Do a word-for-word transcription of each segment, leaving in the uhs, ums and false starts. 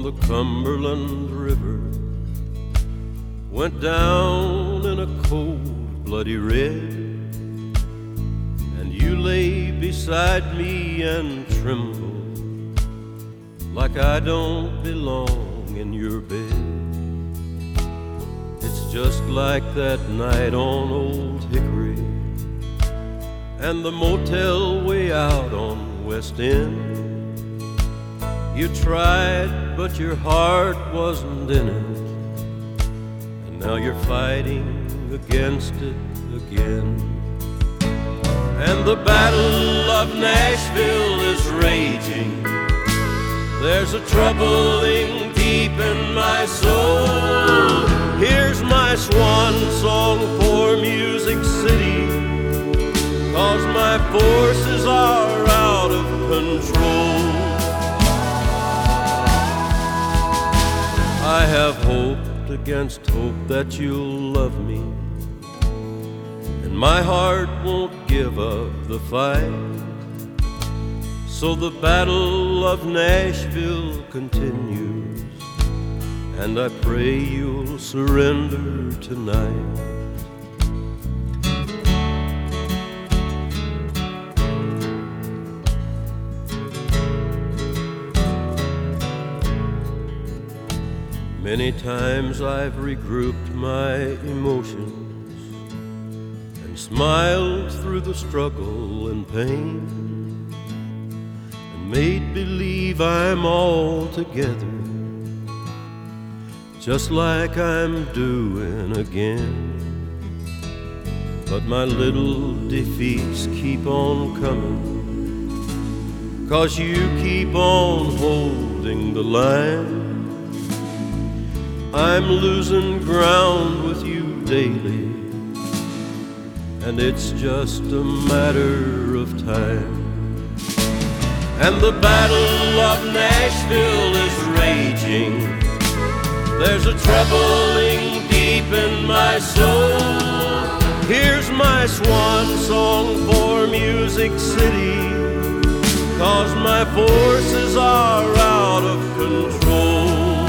on the Cumberland River went down in a cold, bloody red, and you lay beside me and trembled like I don't belong in your bed. It's just like that night on Old Hickory and the motel way out on West End. You tried, but your heart wasn't in it, and now you're fighting against it again. And the battle of Nashville is raging. There's a troubling deep in my soul. Here's my swan song for Music City, 'cause my forces are out of control. I have hoped against hope that you'll love me, and my heart won't give up the fight. So the battle of Nashville continues, and I pray you'll surrender tonight. Many times I've regrouped my emotions and smiled through the struggle and pain, and made believe I'm all together, just like I'm doing again. But my little defeats keep on coming, 'cause you keep on holding the line. I'm losing ground with you daily, and it's just a matter of time. And the battle of Nashville is raging. There's a troubling deep in my soul. Here's my swan song for Music City, 'cause my forces are out of control.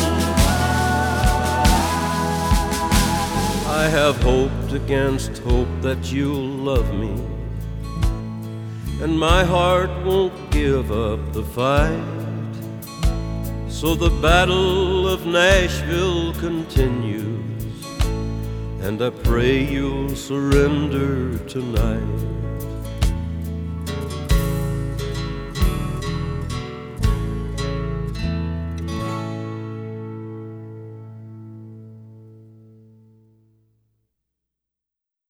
I have hoped against hope that you'll love me, and my heart won't give up the fight. So the battle of Nashville continues, and I pray you'll surrender tonight.